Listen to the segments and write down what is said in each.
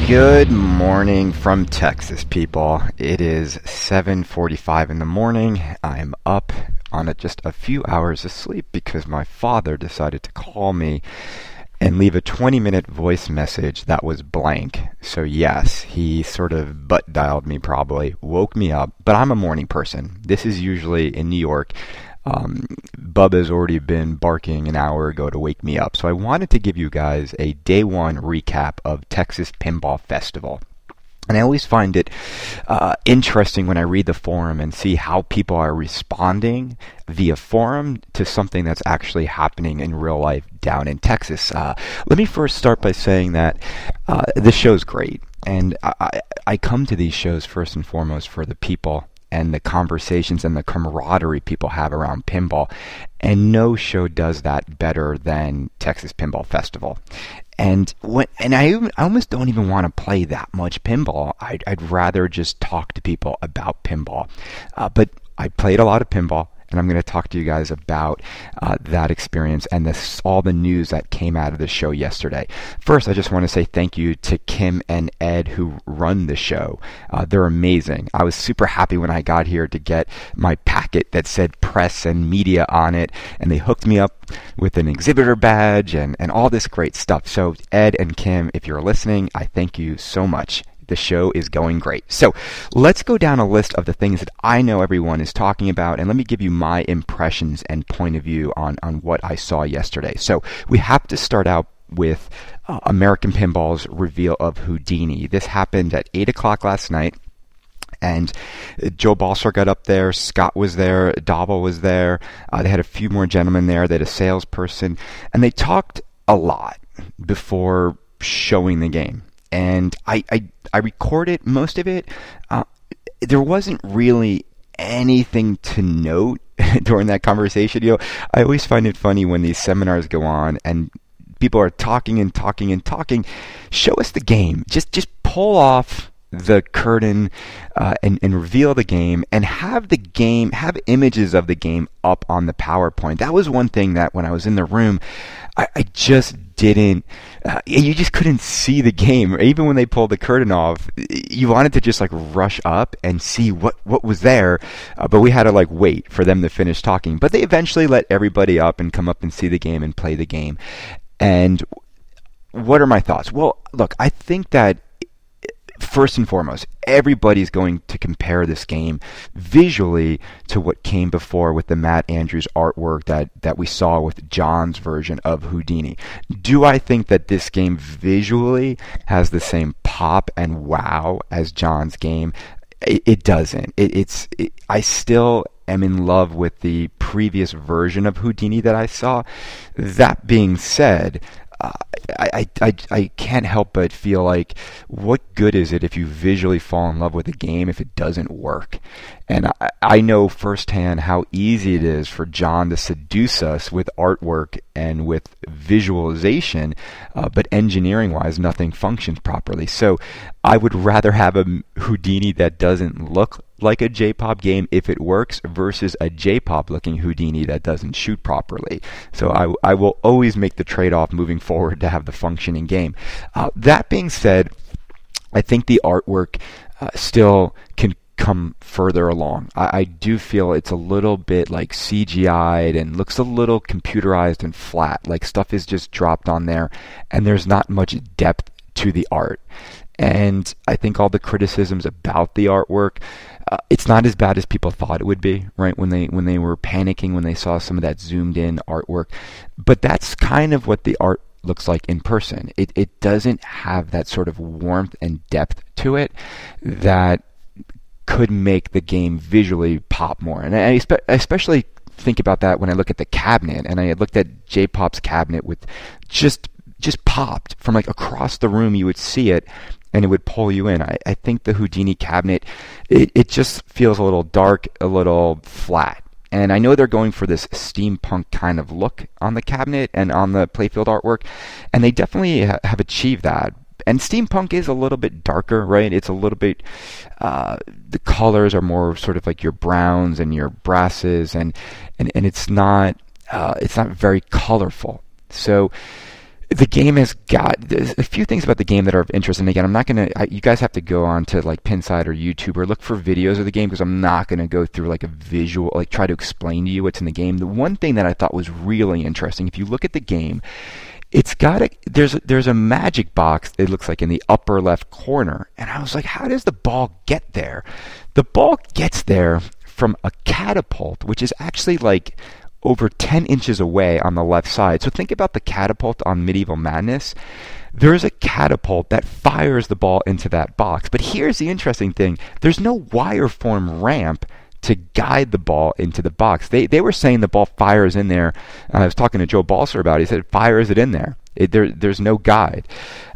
Good morning from Texas, people. It is 7:45 in the morning. I'm up on just a few hours of sleep because my father decided to call me and leave a 20-minute voice message that was blank. So yes, he sort of butt dialed me, probably woke me up, but I'm a morning person. This is usually in New York. Bubba's already been barking an hour ago to wake me up. So I wanted to give you guys a day one recap of Texas Pinball Festival. And I always find it interesting when I read the forum and see how people are responding via forum to something that's actually happening in real life down in Texas. Let me first start by saying that this show's great. And I come to these shows first and foremost for the people and the conversations and the camaraderie people have around pinball. And no show does that better than Texas Pinball Festival. And I almost don't even want to play that much pinball. I'd rather just talk to people about pinball. But I played a lot of pinball, and I'm going to talk to you guys about that experience and all the news that came out of the show yesterday. First, I just want to say thank you to Kim and Ed who run the show. They're amazing. I was super happy when I got here to get my packet that said press and media on it, and they hooked me up with an exhibitor badge and all this great stuff. So Ed and Kim, if you're listening, I thank you so much. The show is going great. So let's go down a list of the things that I know everyone is talking about, and let me give you my impressions and point of view on what I saw yesterday. So we have to start out with American Pinball's reveal of Houdini. This happened at 8 o'clock last night. And Joe Balser got up there, Scott was there, Dava was there, they had a few more gentlemen there, they had a salesperson, and they talked a lot before showing the game. And I recorded most of it. There wasn't really anything to note during that conversation. You know, I always find it funny when these seminars go on and people are talking and talking and talking. Show us the game. Just pull off the curtain and reveal the game and have images of the game up on the PowerPoint. That was one thing that when I was in the room, I just didn't, you just couldn't see the game. Even when they pulled the curtain off, you wanted to just like rush up and see what was there, but we had to like wait for them to finish talking. But they eventually let everybody up and come up and see the game and play the game. And what are my thoughts? Well, look, I think that first and foremost, everybody's going to compare this game visually to what came before with the Matt Andrews artwork that we saw with John's version of Houdini. Do I think that this game visually has the same pop and wow as John's game? It doesn't. I still am in love with the previous version of Houdini that I saw. That being said, I can't help but feel like, what good is it if you visually fall in love with a game if it doesn't work? And I know firsthand how easy it is for John to seduce us with artwork and with visualization, but engineering-wise, nothing functions properly. So I would rather have a Houdini that doesn't look like a J-Pop game if it works versus a J-Pop looking Houdini that doesn't shoot properly. So I will always make the trade-off moving forward to have the functioning game. That being said, I think the artwork still can come further along. I do feel it's a little bit like CGI'd and looks a little computerized and flat, like stuff is just dropped on there and there's not much depth to the art. And I think all the criticisms about the artwork, it's not as bad as people thought it would be, right? When they were panicking when they saw some of that zoomed in artwork. But that's kind of what the art looks like in person. It doesn't have that sort of warmth and depth to it that could make the game visually pop more. And I especially think about that when I look at the cabinet, and I looked at J-Pop's cabinet with just popped from like across the room. You would see it and it would pull you in. I think the Houdini cabinet, it just feels a little dark, a little flat. And I know they're going for this steampunk kind of look on the cabinet and on the playfield artwork, and they definitely have achieved that. And steampunk is a little bit darker, right? It's a little bit, the colors are more sort of like your browns and your brasses, and it's not very colorful. So The game has there's a few things about the game that are of interest. And again, I'm not going to, you guys have to go on to like Pinside or YouTube or look for videos of the game, because I'm not going to go through like a visual, like try to explain to you what's in the game. The one thing that I thought was really interesting, if you look at the game, it's got there's a magic box, it looks like, in the upper left corner. And I was like, how does the ball get there? The ball gets there from a catapult, which is actually like over 10 inches away on the left side. So think about the catapult on Medieval Madness. There's a catapult that fires the ball into that box. But here's the interesting thing. There's no wire form ramp to guide the ball into the box. They were saying the ball fires in there. I was talking to Joe Balser about it. He said it fires it in there. There's no guide.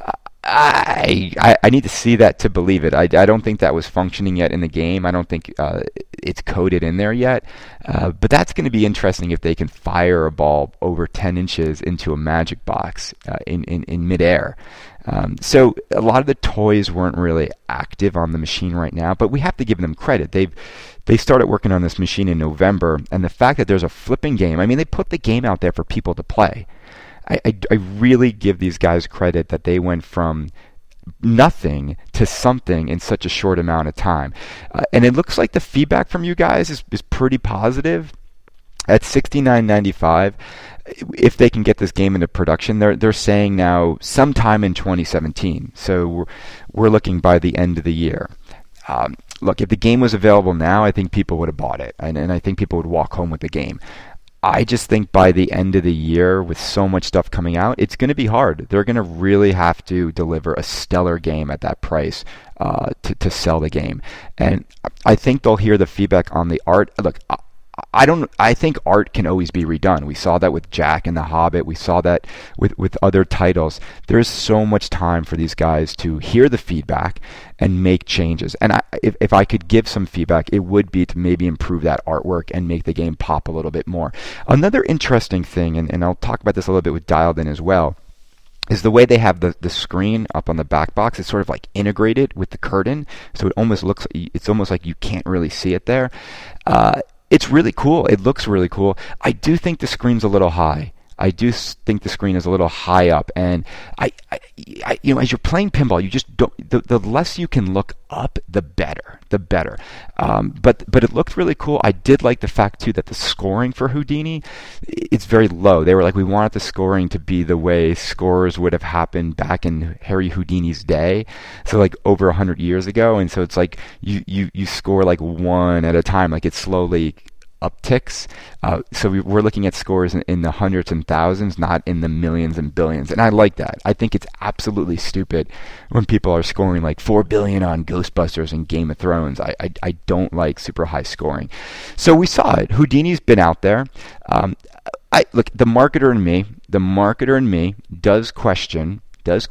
I need to see that to believe it. I don't think that was functioning yet in the game. I don't think it's coded in there yet. But that's going to be interesting if they can fire a ball over 10 inches into a magic box in midair. So a lot of the toys weren't really active on the machine right now, but we have to give them credit. They started working on this machine in November, and the fact that there's a flipping game, I mean, they put the game out there for people to play. I really give these guys credit that they went from nothing to something in such a short amount of time. And it looks like the feedback from you guys is pretty positive. At $69.95, if they can get this game into production, they're saying now sometime in 2017. So we're looking by the end of the year. Look, if the game was available now, I think people would have bought it, and I think people would walk home with the game. I just think by the end of the year, with so much stuff coming out, it's going to be hard. They're going to really have to deliver a stellar game at that price to sell the game. And I think they'll hear the feedback on the art. Look, I think art can always be redone. We saw that with Jack and the Hobbit. We saw that with other titles. There's so much time for these guys to hear the feedback and make changes. And if I could give some feedback, it would be to maybe improve that artwork and make the game pop a little bit more. Another interesting thing, and I'll talk about this a little bit with Dialed In as well, is the way they have the screen up on the back box. It's sort of like integrated with the curtain, so it's almost like you can't really see it there. It's really cool. It looks really cool. I do think the screen's a little high. I do think the screen is a little high up, and I as you're playing pinball, you just don't. The less you can look up, the better. But it looked really cool. I did like the fact too that the scoring for Houdini, it's very low. They were like, we wanted the scoring to be the way scores would have happened back in Harry Houdini's day, so like over 100 years ago. And so it's like you score like one at a time, like it's slowly upticks. So we're looking at scores in the hundreds and thousands, not in the millions and billions. And I like that. I think it's absolutely stupid when people are scoring like 4 billion on Ghostbusters and Game of Thrones. I don't like super high scoring. So we saw it. Houdini's been out there. Look, the marketer in me does question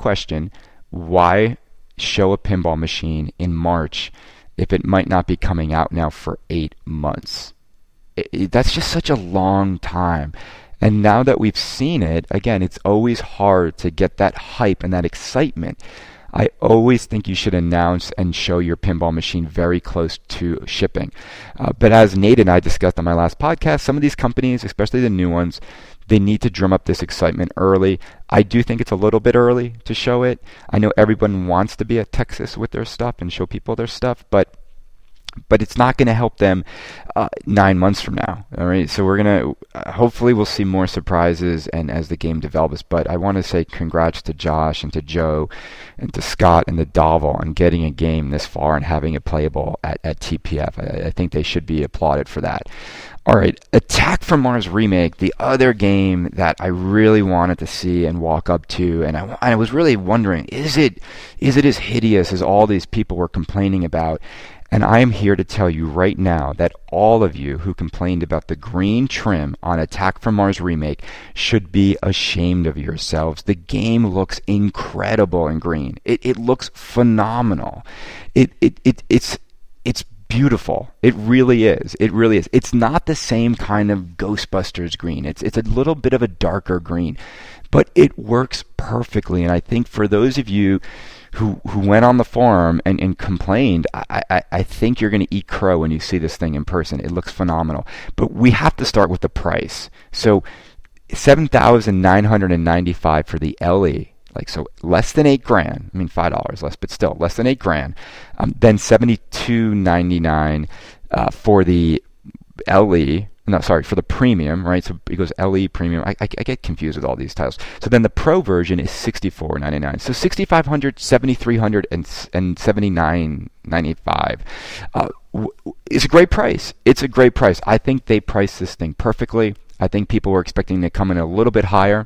why show a pinball machine in March if it might not be coming out now for 8 months. That's just such a long time. And now that we've seen it, again, it's always hard to get that hype and that excitement. I always think you should announce and show your pinball machine very close to shipping. But as Nate and I discussed on my last podcast, some of these companies, especially the new ones, they need to drum up this excitement early. I do think it's a little bit early to show it. I know everyone wants to be at Texas with their stuff and show people their stuff, but it's not going to help them 9 months from now. All right, so we're going to hopefully we'll see more surprises and as the game develops. But I want to say congrats to Josh and to Joe and to Scott and to Dovel on getting a game this far and having it playable at TPF. I think they should be applauded for that. All right, Attack from Mars Remake, the other game that I really wanted to see and walk up to, and I was really wondering, is it as hideous as all these people were complaining about? And I am here to tell you right now that all of you who complained about the green trim on Attack from Mars Remake should be ashamed of yourselves. The game looks incredible in green. It looks phenomenal. It's beautiful. It really is. It really is. It's not the same kind of Ghostbusters green. It's a little bit of a darker green, but it works perfectly. And I think for those of you who went on the forum and complained, I think you're going to eat crow when you see this thing in person. It looks phenomenal. But we have to start with the price. So $7,995 for the LE. Like, so less than $8,000. I mean, $5 less, but still less than $8,000. Then $72.99 for the LE. No, sorry, for the premium, right? So it goes LE premium. I get confused with all these titles. So then the pro version is $64.99. So $6,500, $7,300, and $79.95 is a great price. It's a great price. I think they priced this thing perfectly. I think people were expecting to come in a little bit higher,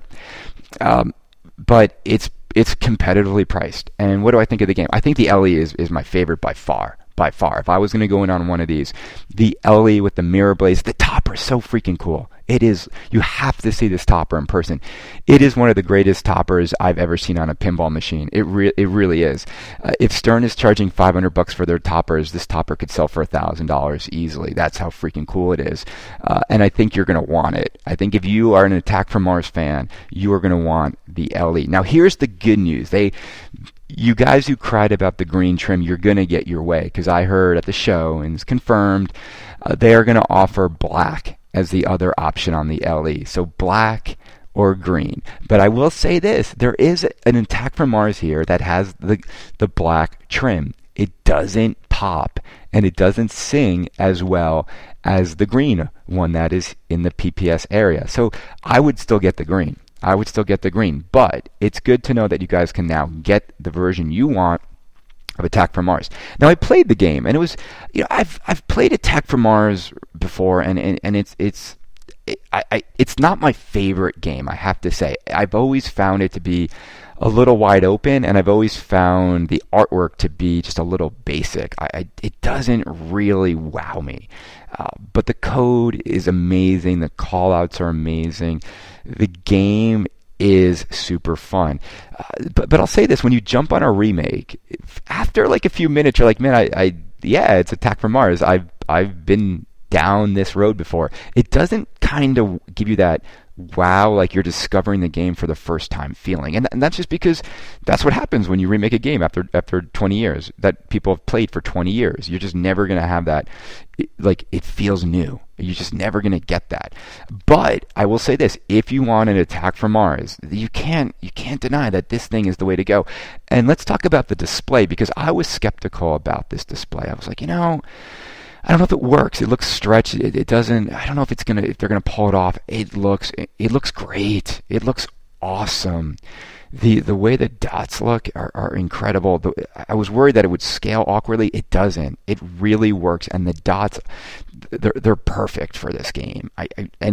but it's competitively priced. And what do I think of the game? I think the LE is my favorite by far. By far. If I was going to go in on one of these, the LE with the mirror blades, the topper is so freaking cool. It is. You have to see this topper in person. It is one of the greatest toppers I've ever seen on a pinball machine. It really is. If Stern is charging $500 for their toppers, this topper could sell for $1,000 easily. That's how freaking cool it is. And I think you're going to want it. I think if you are an Attack from Mars fan, you are going to want the LE. Now, here's the good news. You guys who cried about the green trim, you're going to get your way, because I heard at the show, and it's confirmed, they are going to offer black as the other option on the LE. So black or green. But I will say this, there is an Attack from Mars here that has the black trim. It doesn't pop, and it doesn't sing as well as the green one that is in the PPS area. So I would still get the green. But it's good to know that you guys can now get the version you want of Attack from Mars. Now, I played the game, and it was, I've played Attack from Mars before, and it's not my favorite game, I have to say. I've always found it to be a little wide open, and I've always found the artwork to be just a little basic. It doesn't really wow me. But the code is amazing. The callouts are amazing. The game is super fun. But I'll say this, when you jump on a remake, after like a few minutes, you're like, man, yeah, it's Attack from Mars. I've been down this road before. It doesn't kind of give you that wow, like you're discovering the game for the first time feeling. And that's just because that's what happens when you remake a game after 20 years that people have played for 20 years. You're just never going to have that, like, it feels new. You're just never going to get that. But I will say this, if you want an Attack from Mars, you can't deny that this thing is the way to go. And let's talk about the display, because I was skeptical about this display. I was like, I don't know if it works. It looks stretched. It doesn't. I don't know if they're gonna pull it off. It looks great. It looks awesome. The way the dots look are incredible. I was worried that it would scale awkwardly. It doesn't. It really works, and the dots, they're perfect for this game. I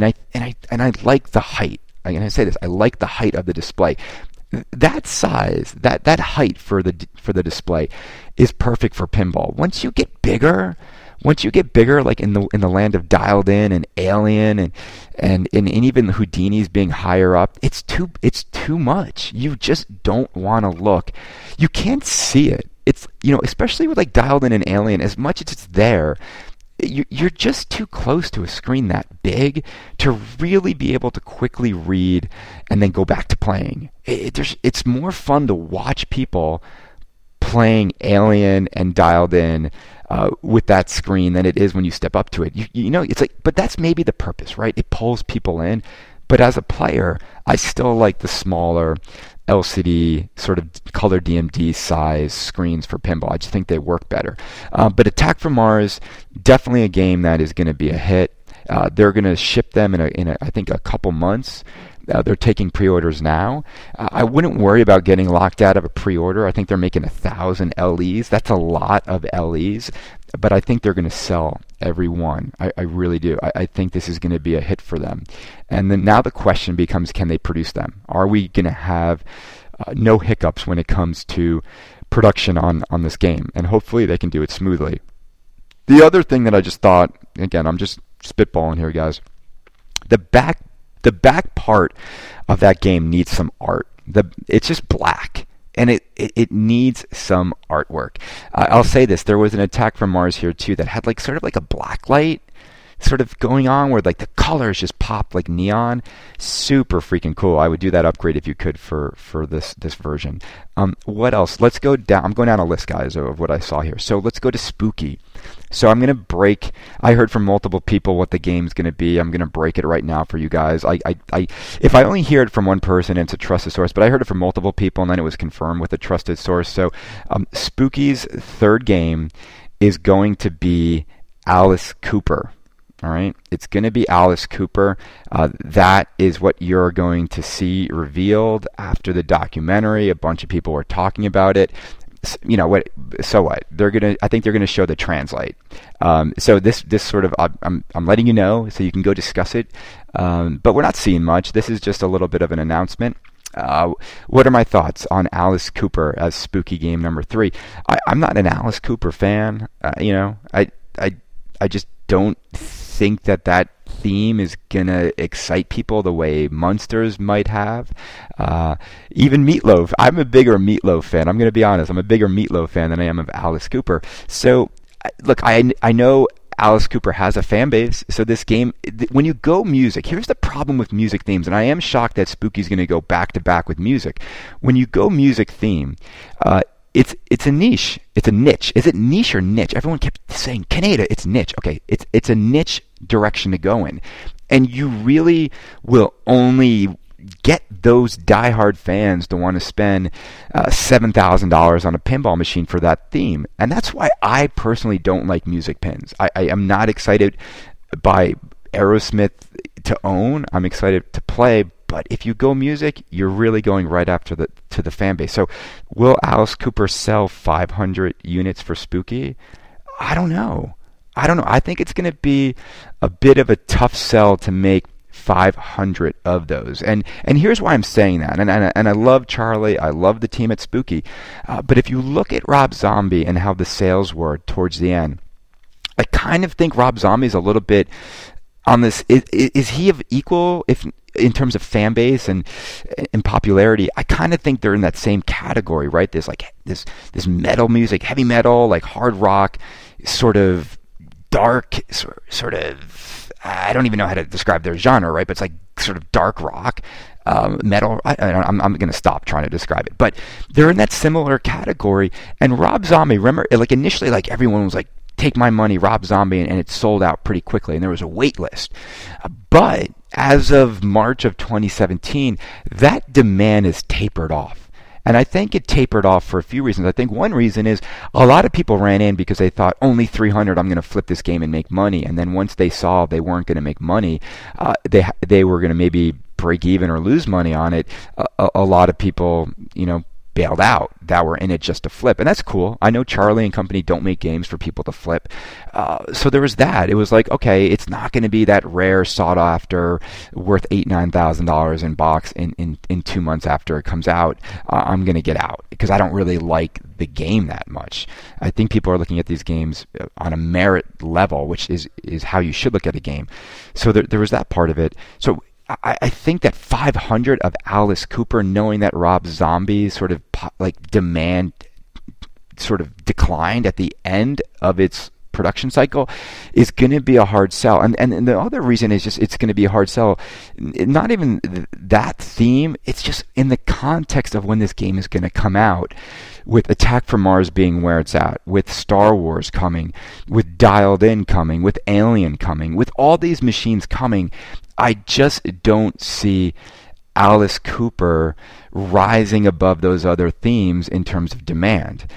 like the height. I'm gonna say this. I like the height of the display. That size, that height for the display, is perfect for pinball. Once you get bigger, like in the land of Dialed In and Alien and even Houdini's being higher up, it's too much. You just don't want to look. You can't see it. It's, especially with like Dialed In and Alien, as much as it's there, you're just too close to a screen that big to really be able to quickly read and then go back to playing. It's more fun to watch people playing Alien and Dialed In with that screen than it is when you step up to it. It's like, but that's maybe the purpose, right? It pulls people in. But as a player, I still like the smaller LCD sort of color DMD size screens for pinball. I just think they work better. But Attack from Mars, definitely a game that is going to be a hit. They're going to ship them in I think a couple months. They're taking pre-orders now. I wouldn't worry about getting locked out of a pre-order. I think they're making 1,000 LEs. That's a lot of LEs, but I think they're going to sell every one. I really do. I think this is going to be a hit for them. And then now the question becomes, can they produce them? Are we going to have no hiccups when it comes to production on this game? And hopefully they can do it smoothly. The other thing that I just thought, again, I'm just spitballing here, guys. The back part of that game needs some art. It's just black, and it needs some artwork. I'll say this: there was an Attack from Mars here too that had like sort of like a black light sort of going on where like the colors just pop like neon. Super freaking cool. I would do that upgrade if you could for this version. What else? Let's go down. I'm going down a list, guys, of what I saw here. So let's go to Spooky. So I'm going to break. I heard from multiple people what the game's going to be. I'm going to break it right now for you guys. If I only hear it from one person, it's a trusted source, but I heard it from multiple people, and then it was confirmed with a trusted source. So Spooky's third game is going to be Alice Cooper. All right, it's going to be Alice Cooper. That is what you're going to see revealed after the documentary. A bunch of people were talking about it. You know what? So what? I think they're gonna show the translate. So this sort of I'm letting you know so you can go discuss it. But we're not seeing much. This is just a little bit of an announcement. What are my thoughts on Alice Cooper as Spooky game number 3? I'm not an Alice Cooper fan. I just don't think that theme is gonna excite people the way Munsters might have. Even Meatloaf. I'm a bigger Meatloaf fan. I'm gonna be honest. I'm a bigger Meatloaf fan than I am of Alice Cooper. So, look, I know Alice Cooper has a fan base. So this game, when you go music, here's the problem with music themes, and I am shocked that Spooky's gonna go back to back with music. When you go music theme, it's a niche. It's a niche. Is it niche or niche? Everyone kept saying Canada. It's niche. Okay, it's a niche direction to go in, and you really will only get those diehard fans to want to spend $7,000 on a pinball machine for that theme, and that's why I personally don't like music pins. I am not excited by Aerosmith to own. I'm excited to play. But if you go music, you're really going right after to the fan base. So will Alice Cooper sell 500 units for Spooky? I don't know. I think it's going to be a bit of a tough sell to make 500 of those. And here's why I'm saying that. And I love Charlie. I love the team at Spooky. But if you look at Rob Zombie and how the sales were towards the end, I kind of think Rob Zombie's a little bit on this. Is he of equal, if in terms of fan base and popularity? I kind of think they're in that same category, right? There's like this metal music, heavy metal, like hard rock, sort of dark, sort of, I don't even know how to describe their genre, right? But it's like sort of dark rock, metal. I'm going to stop trying to describe it, but they're in that similar category. And Rob Zombie, remember, like initially, like everyone was like, take my money, Rob Zombie, and it sold out pretty quickly, and there was a wait list. But as of March of 2017, that demand is tapered off. And I think it tapered off for a few reasons. I think one reason is a lot of people ran in because they thought, only 300, I'm going to flip this game and make money. And then once they saw they weren't going to make money, they were going to maybe break even or lose money on it. A lot of people, bailed out that were in it just to flip, and that's cool. I know Charlie and company don't make games for people to flip, so there was that. It was like, okay, it's not going to be that rare, sought after, worth $8,000-9,000 in box in 2 months after it comes out. I'm going to get out because I don't really like the game that much. I think people are looking at these games on a merit level, which is how you should look at a game. So there was that part of it. So I think that 500 of Alice Cooper, knowing that Rob Zombie's sort of like demand sort of declined at the end of its production cycle, is going to be a hard sell. And the other reason is just it's going to be a hard sell. Not even that theme. It's just in the context of when this game is going to come out. With Attack from Mars being where it's at, with Star Wars coming, with Dialed In coming, with Alien coming, with all these machines coming, I just don't see Alice Cooper rising above those other themes in terms of demand.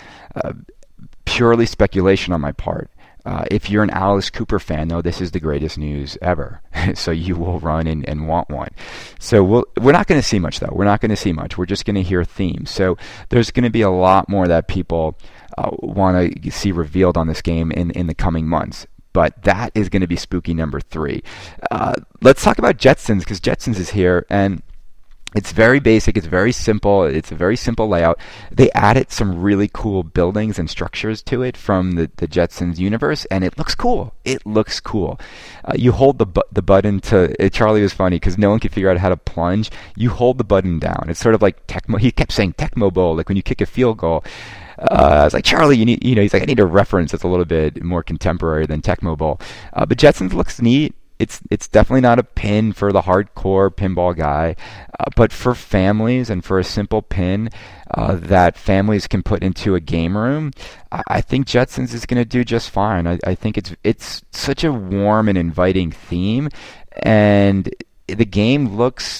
Purely speculation on my part. If you're an Alice Cooper fan, though, this is the greatest news ever. So you will run and want one. So we're not going to see much, though. We're not going to see much. We're just going to hear themes. So there's going to be a lot more that people want to see revealed on this game in the coming months. But that is going to be Spooky number 3. Let's talk about Jetsons, because Jetsons is here. And It's very basic. It's very simple. It's a very simple layout. They added some really cool buildings and structures to it from the Jetsons universe, and it looks cool. It looks cool. You hold the button to. Charlie was funny because no one could figure out how to plunge. You hold the button down. It's sort of like Tecmo. He kept saying Tecmo Bowl, like when you kick a field goal. I was like, Charlie, he's like, I need a reference that's a little bit more contemporary than Tecmo Bowl. But Jetsons looks neat. It's definitely not a pin for the hardcore pinball guy, but for families and for a simple pin that families can put into a game room, I think Jetsons is going to do just fine. I think it's such a warm and inviting theme, and the game looks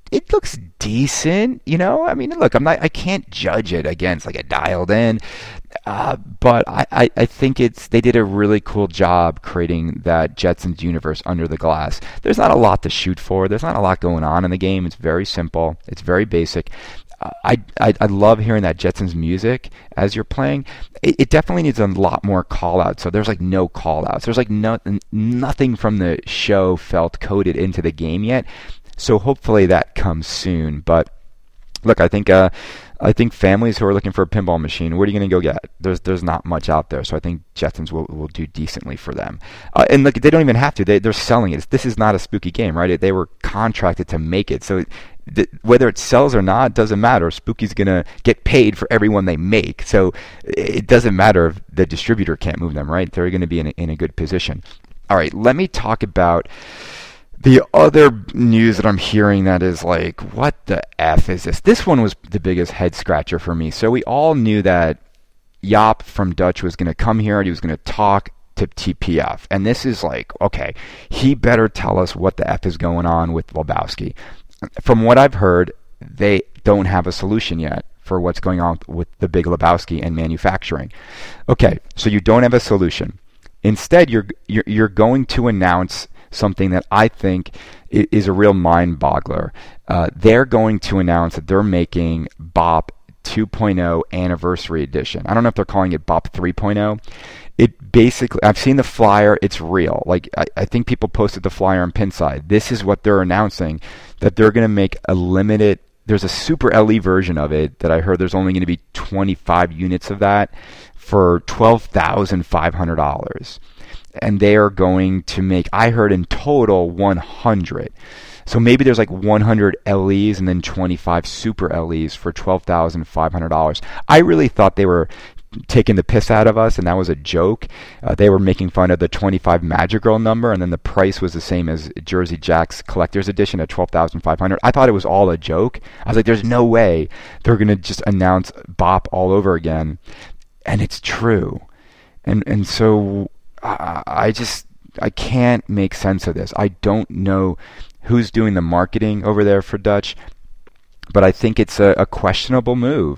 decent, I mean, look, I can't judge it against like a dialed in, but I think they did a really cool job creating that Jetsons universe under the glass. There's not a lot to shoot for. There's not a lot going on in the game. It's very simple. It's very basic. I love hearing that Jetsons music as you're playing. It definitely needs a lot more call outs. So there's like no call outs. There's like nothing from the show felt coded into the game yet. So hopefully that comes soon. But look, I think families who are looking for a pinball machine, what are you going to go get? There's not much out there. So I think Jetsons will do decently for them. And look, they don't even have to. They're selling it. This is not a spooky game, right? They were contracted to make it. So whether it sells or not, doesn't matter. Spooky's going to get paid for every one they make. So it doesn't matter if the distributor can't move them, right? They're going to be in a good position. All right, let me talk about the other news that I'm hearing that is like, what the F is this? This one was the biggest head scratcher for me. So we all knew that Jaap from Dutch was going to come here and he was going to talk to TPF. And this is like, okay, he better tell us what the F is going on with Lebowski. From what I've heard, they don't have a solution yet for what's going on with the Big Lebowski and manufacturing. Okay, so you don't have a solution. Instead, you're going to announce something that I think is a real mind-boggler. They're going to announce that they're making BOP 2.0 Anniversary Edition. I don't know if they're calling it BOP 3.0. It basically, I've seen the flyer, it's real. Like, I think people posted the flyer on Pinside. This is what they're announcing, that they're going to make a limited, there's a Super LE version of it that I heard there's only going to be 25 units of that for $12,500. And they are going to make, I heard in total, 100. So maybe there's like 100 LEs and then 25 Super LEs for $12,500. I really thought they were taking the piss out of us, and that was a joke. They were making fun of the 25 Magic Girl number, and then the price was the same as Jersey Jack's Collector's Edition at $12,500. I thought it was all a joke. I was like, there's no way they're going to just announce BOP all over again. And it's true. And so I can't make sense of this. I don't know who's doing the marketing over there for Dutch, but I think it's a questionable move.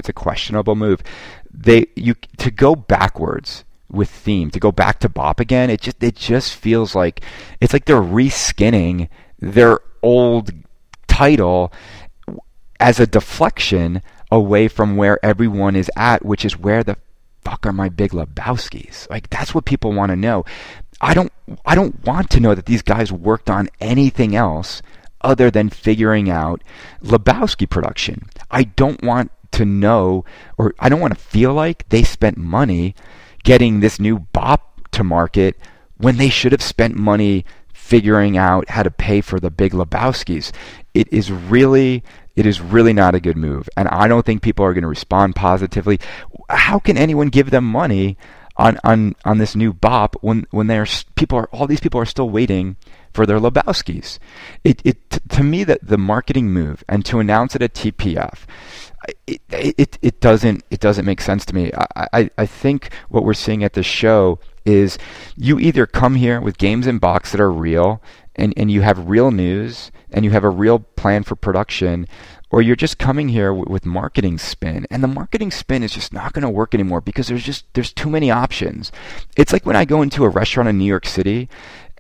To go backwards with theme, to go back to BOP again, it just feels like it's like they're reskinning their old title as a deflection away from where everyone is at, which is where the fuck are my Big Lebowskis? Like, that's what people want to know. I don't want to know that these guys worked on anything else other than figuring out Lebowski production. I don't want to know, or I don't want to feel like they spent money getting this new BOP to market when they should have spent money figuring out how to pay for the Big Lebowskis. It is really not a good move, and I don't think people are going to respond positively. How can anyone give them money on this new BOP when all these people are still waiting for their Lebowskis? To me, that the marketing move and to announce it at TPF, it doesn't make sense to me. I think what we're seeing at the show is you either come here with games in box that are real and you have real news and you have a real plan for production, or you're just coming here with marketing spin, and the marketing spin is just not going to work anymore because there's too many options. It's like when I go into a restaurant in New York City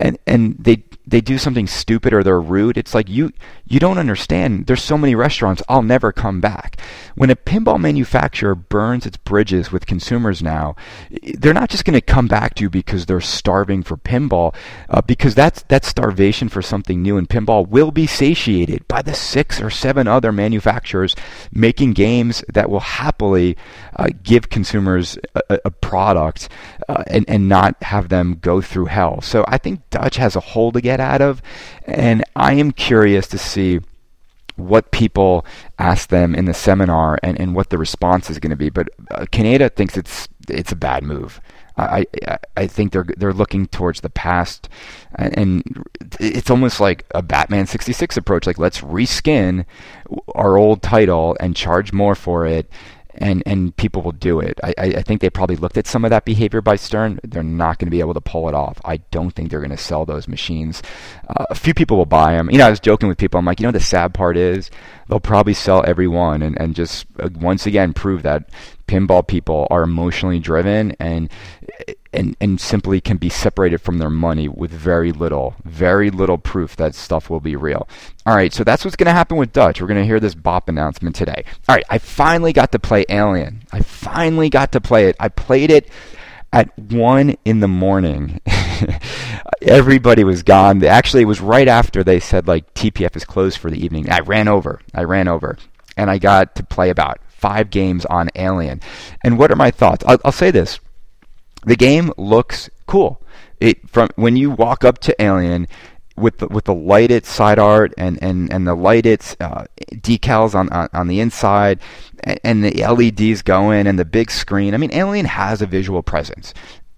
and they do something stupid or they're rude, it's like you don't understand. There's so many restaurants, I'll never come back. When a pinball manufacturer burns its bridges with consumers now, they're not just going to come back to you because they're starving for pinball, because that starvation for something new in pinball will be satiated by the 6 or 7 other manufacturers making games that will happily give consumers a product and not have them go through hell. So I think Dutch has a hole to get out of, and I am curious to see what people ask them in the seminar and what the response is going to be. But Kaneda thinks it's a bad move. I think they're looking towards the past, and it's almost like a Batman 66 approach. Like, let's reskin our old title and charge more for it, and people will do it. I think they probably looked at some of that behavior by Stern. They're not going to be able to pull it off. I don't think they're going to sell those machines. A few people will buy them. I was joking with people. I'm like, the sad part is they'll probably sell every one and just once again prove that pinball people are emotionally driven and simply can be separated from their money with very little proof that stuff will be real. All right, so that's what's going to happen with Dutch. We're going to hear this BOP announcement today. All right, I finally got to play Alien. I finally got to play it. I played it at 1 a.m. Everybody was gone. Actually, it was right after they said, like, TPF is closed for the evening. I ran over, and I got to play about 5 games on Alien. And what are my thoughts? I'll say this. The game looks cool. From when you walk up to Alien with the lighted side art and the lighted decals on the inside and the LEDs going and the big screen. I mean, Alien has a visual presence.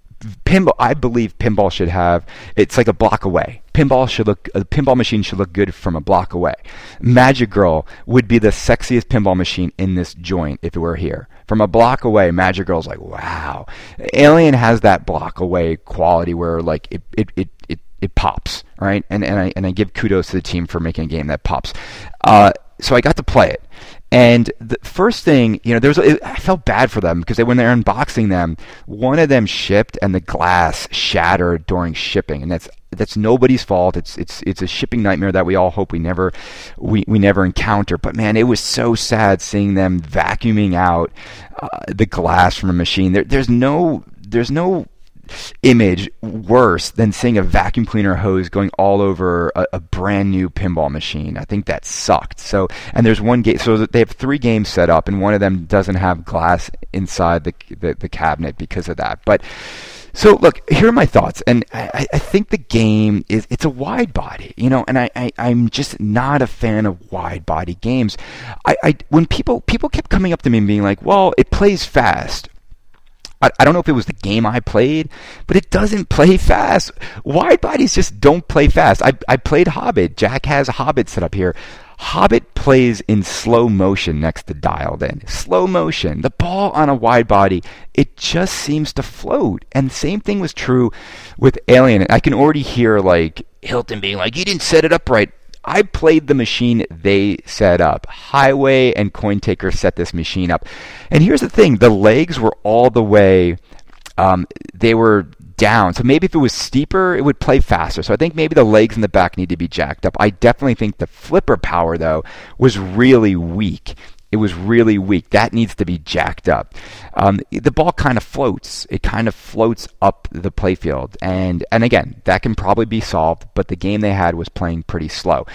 I believe pinball should have. It's like a block away. A pinball machine should look good from a block away. Magic Girl would be the sexiest pinball machine in this joint if it were here. From a block away, Magic Girl's like, wow. Alien has that block away quality where like it pops, right? And I give kudos to the team for making a game that pops. So I got to play it. And the first thing, I felt bad for them because when they're unboxing them, one of them shipped and the glass shattered during shipping, and that's nobody's fault. It's a shipping nightmare that we all hope we never encounter. But man, it was so sad seeing them vacuuming out the glass from a machine. There's no image worse than seeing a vacuum cleaner hose going all over a brand new pinball machine. I think that sucked. So, and there's one game, so they have 3 games set up, and one of them doesn't have glass inside the cabinet because of that. But so look, here are my thoughts, and I think the game it's a wide body, and I'm just not a fan of wide body games. When people kept coming up to me and being like, well, it plays fast. I don't know if it was the game I played, but it doesn't play fast. Wide bodies just don't play fast. I played Hobbit. Jack has Hobbit set up here. Hobbit plays in slow motion next to Dialed In. Slow motion. The ball on a wide body, it just seems to float. And the same thing was true with Alien. I can already hear like Hilton being like, you didn't set it up right. I played the machine they set up. Highway and Cointaker set this machine up. And here's the thing. The legs were all the way, they were down. So maybe if it was steeper, it would play faster. So I think maybe the legs in the back need to be jacked up. I definitely think the flipper power, though, was really weak. It was really weak. That needs to be jacked up. The ball kind of floats. It kind of floats up the playfield. And again, that can probably be solved, but the game they had was playing pretty slow.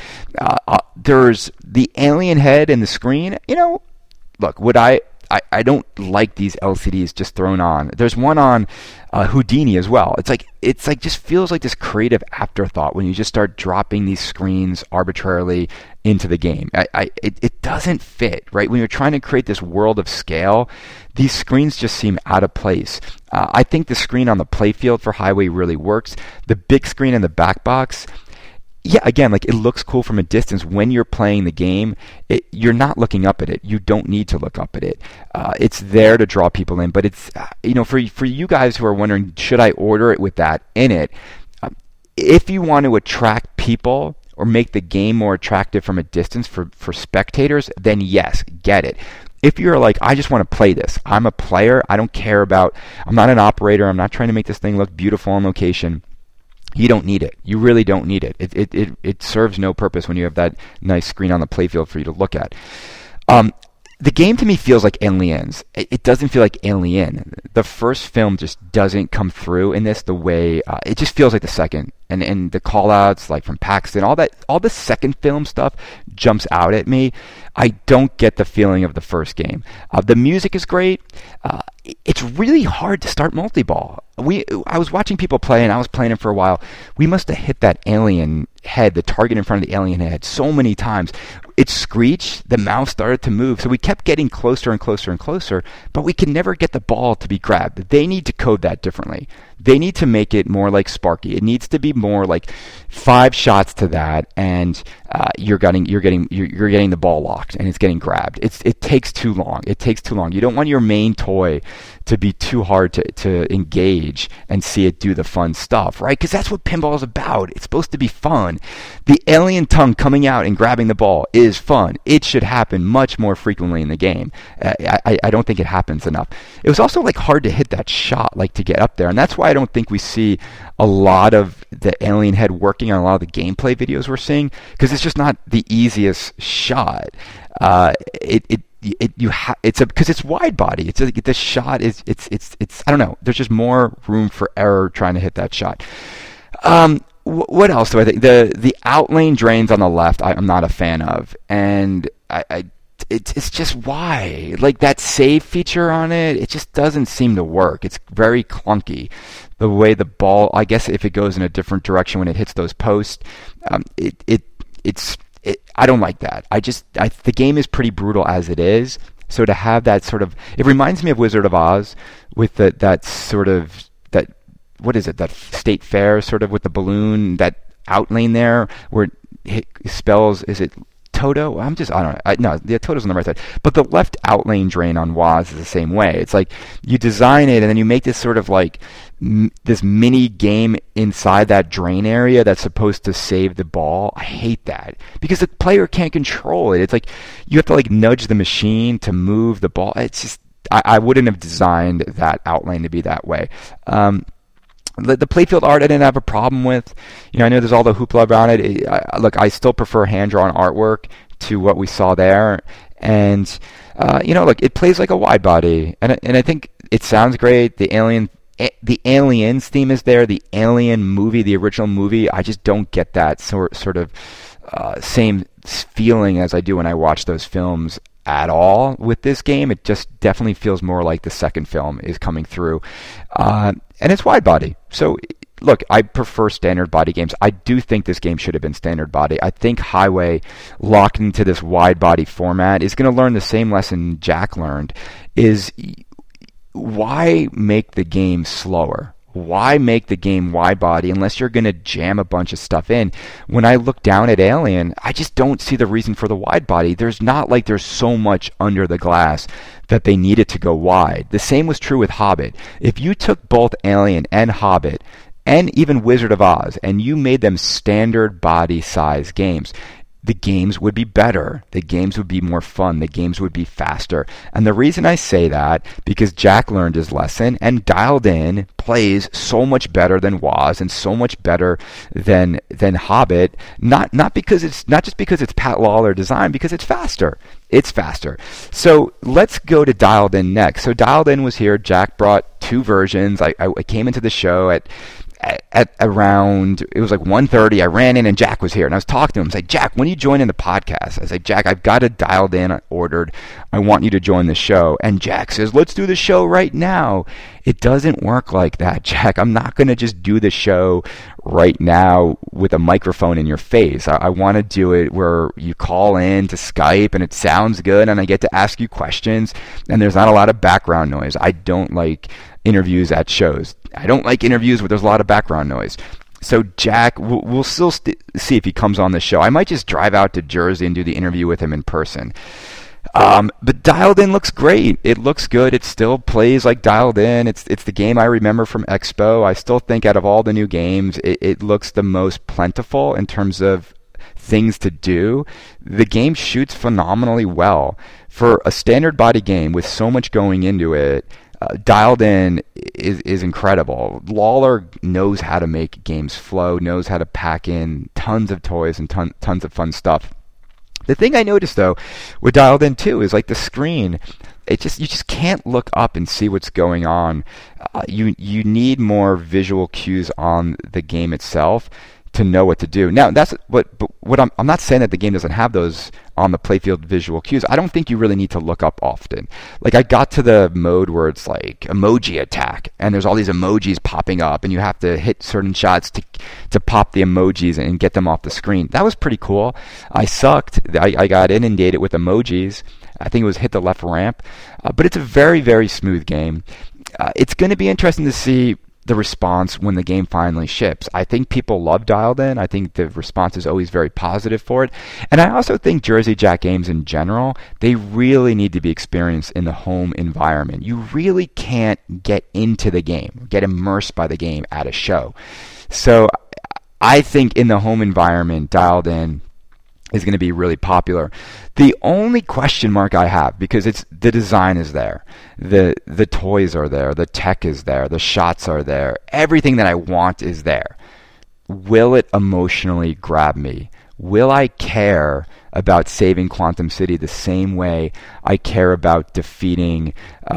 There's the alien head in the screen. Look, I don't like these LCDs just thrown on. There's one on Houdini as well. It's like just feels like this creative afterthought when you just start dropping these screens arbitrarily into the game. It doesn't fit, right? When you're trying to create this world of scale, these screens just seem out of place. I think the screen on the playfield for Highway really works. The big screen in the back box, yeah, again, like it looks cool from a distance. When you're playing the game, you're not looking up at it. You don't need to look up at it. It's there to draw people in, but it's, for you guys who are wondering, should I order it with that in it? If you want to attract people or make the game more attractive from a distance for spectators, then yes, get it. If you're like, I just want to play this, I'm a player, I'm not an operator, I'm not trying to make this thing look beautiful on location, You don't need it. You really don't need it. It serves no purpose when you have that nice screen on the playfield for you to look at. The game to me feels like Aliens. It doesn't feel like Alien. The first film just doesn't come through in this the way it just feels like the second. And the call-outs like from Paxton, all the second film stuff jumps out at me. I don't get the feeling of the first game. The music is great. It's really hard to start multi-ball. I was watching people play, and I was playing it for a while. We must have hit that alien head, the target in front of the alien head, so many times. It screeched, the mouse started to move, so we kept getting closer and closer and closer, but we could never get the ball to be grabbed. They need to code that differently. They need to make it more like Sparky. It needs to be more like 5 shots to that, and you're getting the ball locked, and it's getting grabbed. It takes too long. It takes too long. You don't want your main toy to be too hard to engage and see it do the fun stuff, right? Because that's what pinball is about. It's supposed to be fun. The alien tongue coming out and grabbing the ball is fun. It should happen much more frequently in the game. I don't think it happens enough. It was also like hard to hit that shot, like to get up there, and that's why I don't think we see a lot of the alien head working on a lot of the gameplay videos we're seeing, because it's just not the easiest shot. Because it's wide body. The shot is it's I don't know. There's just more room for error trying to hit that shot. What else do I think? The outlane drains on the left, I'm not a fan of, and it's just why, like that save feature on it just doesn't seem to work. It's very clunky. The way the ball, I guess if it goes in a different direction when it hits those posts, I don't like that. The game is pretty brutal as it is. So to have that sort of, it reminds me of Wizard of Oz with that sort of, what is it? That state fair sort of with the balloon, that outlane there where it spells, is it Toto? I don't know. No, the Toto's on the right side. But the left outlane drain on Woz is the same way. It's like you design it and then you make this sort of like this mini game inside that drain area that's supposed to save the ball. I hate that because the player can't control it. It's like you have to like nudge the machine to move the ball. It's just, I wouldn't have designed that outlane to be that way. The playfield art I didn't have a problem with. I know there's all the hoopla around it. Look, I still prefer hand-drawn artwork to what we saw there. And, look, it plays like a wide body. And I think it sounds great. The Aliens theme is there. The Alien movie, the original movie, I just don't get that sort of same feeling as I do when I watch those films at all with this game. It just definitely feels more like the second film is coming through. And it's wide body. So, look, I prefer standard body games. I do think this game should have been standard body. I think Highway, locked into this wide body format, is going to learn the same lesson Jack learned, is why make the game slower? Why make the game wide body unless you're going to jam a bunch of stuff in? When I look down at Alien, I just don't see the reason for the wide body. There's not like there's so much under the glass that they needed to go wide. The same was true with Hobbit. If you took both Alien and Hobbit and even Wizard of Oz and you made them standard body size games, the games would be better. The games would be more fun. The games would be faster. And the reason I say that, because Jack learned his lesson and Dialed In plays so much better than Woz and so much better than Hobbit. Not just because it's Pat Lawler design, because it's faster. It's faster. So let's go to Dialed In next. So Dialed In was here. Jack brought 2 versions. I came into the show at around, it was like 1:30. I ran in and Jack was here and I was talking to him. I was like, Jack, when are you joining the podcast? I was like, Jack, I've got it Dialed In ordered. I want you to join the show. And Jack says, let's do the show right now. It doesn't work like that, Jack. I'm not going to just do the show right now with a microphone in your face. I want to do it where you call in to Skype and it sounds good and I get to ask you questions and there's not a lot of background noise. I don't like interviews at shows. I don't like interviews where there's a lot of background noise. So Jack, we'll still see if he comes on the show. I might just drive out to Jersey and do the interview with him in person. But Dialed In looks great. It looks good. It still plays like Dialed In. It's the game I remember from Expo. I still think out of all the new games, it looks the most plentiful in terms of things to do. The game shoots phenomenally well. For a standard body game with so much going into it, Dialed In is incredible. Lawler knows how to make games flow, knows how to pack in tons of toys and tons of fun stuff. The thing I noticed though with Dialed In 2 is like the screen. You just can't look up and see what's going on. You need more visual cues on the game itself to know what to do. Now that's what I'm not saying that the game doesn't have those on the playfield visual cues. I don't think you really need to look up often. Like I got to the mode where it's like emoji attack and there's all these emojis popping up and you have to hit certain shots to pop the emojis and get them off the screen. That was pretty cool. I sucked. I got inundated with emojis. I think it was hit the left ramp. But it's a very, very smooth game. It's going to be interesting to see the response when the game finally ships. I think people love Dialed In. I think the response is always very positive for it. And I also think Jersey Jack games in general, they really need to be experienced in the home environment. You really can't get into the game, get immersed by the game at a show. So I think in the home environment, Dialed In is going to be really popular. The only question mark I have, because it's the design is there, the toys are there, the tech is there, the shots are there, everything that I want is there. Will it emotionally grab me? Will I care about saving Quantum City the same way I care about defeating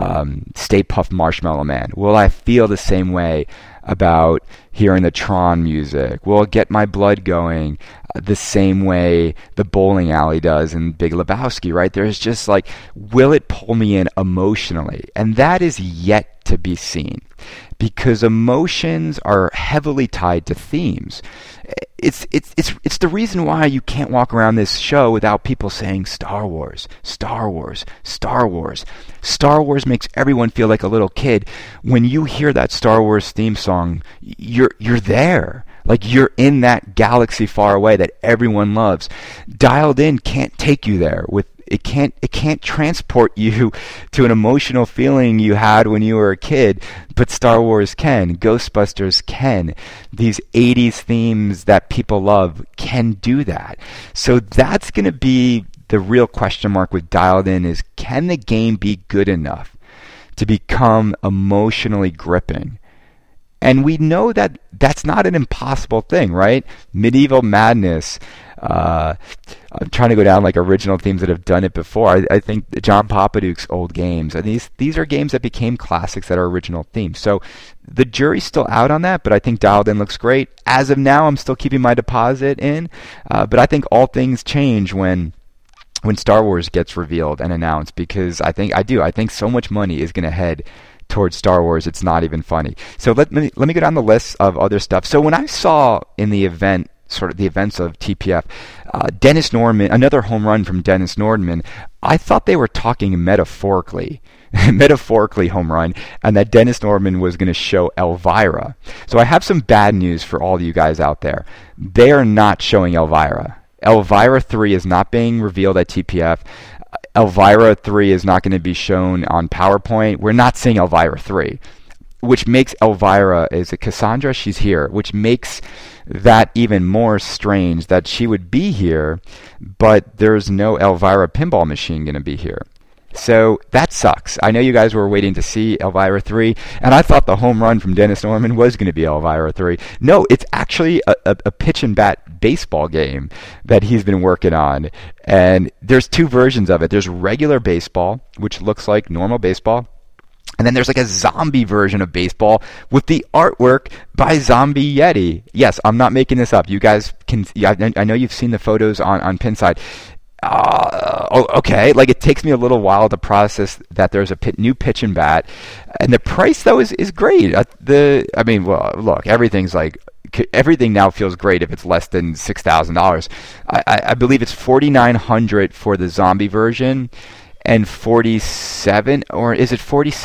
Stay Puft Marshmallow Man? Will I feel the same way about hearing the Tron music? Will it get my blood going the same way the bowling alley does in Big Lebowski, right? There's just like, will it pull me in emotionally? And that is yet to be seen, because emotions are heavily tied to themes. It's the reason why you can't walk around this show without people saying Star Wars, Star Wars, Star Wars. Star Wars makes everyone feel like a little kid. When you hear that Star Wars theme song, you're there. Like you're in that galaxy far away that everyone loves. Dialed In can't take you there. It can't transport you to an emotional feeling you had when you were a kid, but Star Wars can. Ghostbusters can. These 80s themes that people love can do that. So that's going to be the real question mark with Dialed In, is can the game be good enough to become emotionally gripping? And we know that that's not an impossible thing, right? Medieval Madness. I'm trying to go down like original themes that have done it before. I think John Papaduke's old games. And these are games that became classics that are original themes. So the jury's still out on that, but I think Dialed In looks great. As of now, I'm still keeping my deposit in. But I think all things change when Star Wars gets revealed and announced, because I think so much money is going to head towards Star Wars, it's not even funny. So let me go down the list of other stuff. So when I saw in the event, sort of the events of TPF, Dennis Nordman, another home run from Dennis Nordman, I thought they were talking metaphorically home run, and that Dennis Nordman was going to show Elvira. So I have some bad news for all of you guys out there. They are not showing Elvira. Elvira 3 is not being revealed at TPF. Elvira 3 is not going to be shown on PowerPoint. We're not seeing Elvira 3, which makes Elvira, is it Cassandra? She's here, which makes that even more strange that she would be here, but there's no Elvira pinball machine going to be here. So that sucks. I know you guys were waiting to see Elvira 3, and I thought the home run from Dennis Norman was going to be Elvira 3. No, it's actually a pitch and bat baseball game that he's been working on. And there's two versions of it. There's regular baseball, which looks like normal baseball. And then there's like a zombie version of baseball with the artwork by Zombie Yeti. Yes, I'm not making this up. You guys can, I know you've seen the photos on Pinside. Okay, like it takes me a little while to process that there's a new pitch and bat, and the price though is great. Well, look, everything now feels great if it's less than $6,000. I believe it's $4,900 for the zombie version, and $47, or is it